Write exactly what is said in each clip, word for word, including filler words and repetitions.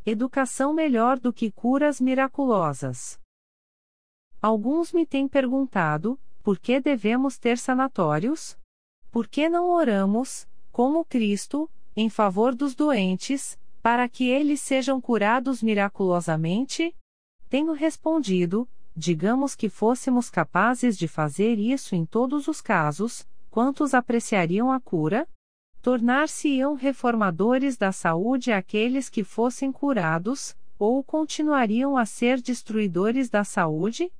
Educação melhor do que curas miraculosas. Alguns me têm perguntado, por que devemos ter sanatórios? Por que não oramos, como Cristo, em favor dos doentes, para que eles sejam curados miraculosamente? Tenho respondido, digamos que fôssemos capazes de fazer isso em todos os casos, quantos apreciariam a cura? Tornar-se-iam reformadores da saúde aqueles que fossem curados, ou continuariam a ser destruidores da saúde?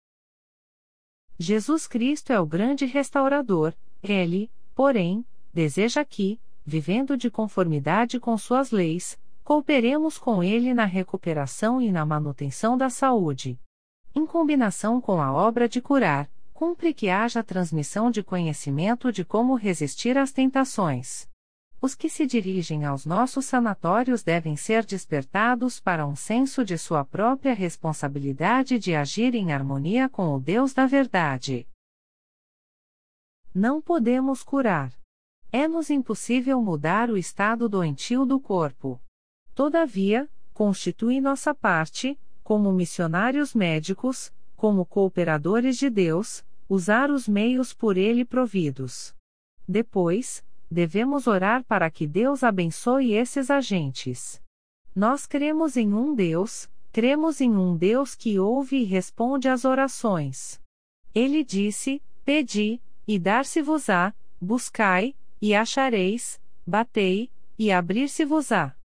Jesus Cristo é o grande restaurador, ele, porém, deseja que, vivendo de conformidade com suas leis, cooperemos com ele na recuperação e na manutenção da saúde. Em combinação com a obra de curar, cumpre que haja transmissão de conhecimento de como resistir às tentações. Os que se dirigem aos nossos sanatórios devem ser despertados para um senso de sua própria responsabilidade de agir em harmonia com o Deus da verdade. Não podemos curar. É-nos impossível mudar o estado doentio do corpo. Todavia, constitui nossa parte, como missionários médicos, como cooperadores de Deus, usar os meios por ele providos. Depois, devemos orar para que Deus abençoe esses agentes. Nós cremos em um Deus, cremos em um Deus que ouve e responde às orações. Ele disse: Pedi, e dar-se-vos-á, buscai, e achareis, batei, e abrir-se-vos-á.